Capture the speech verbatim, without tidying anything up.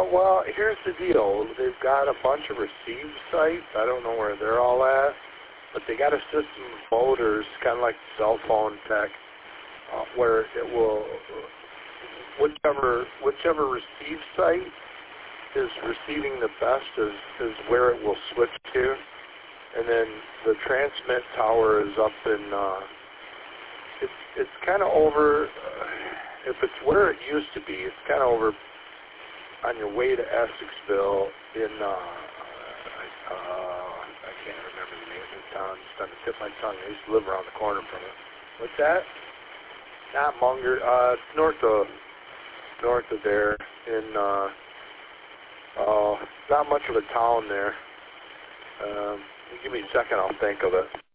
well, here's the deal. They've got a bunch of receive sites. I don't know where they're all at, but they got a system of motors, kind of like cell phone tech, uh, where it will, whichever whichever receive site is receiving the best is, is where it will switch to. And then the transmit tower is up in, uh, it's, it's kind of over, uh, if it's where it used to be, it's kind of over on your way to Essexville in, uh, uh, I can't remember the name of the town, it's on the tip of my tongue. I used to live around the corner from it. What's that? Not Munger, uh, it's north of, north of there in, uh, uh, not much of a town there. Um, give me a second, I'll think of it.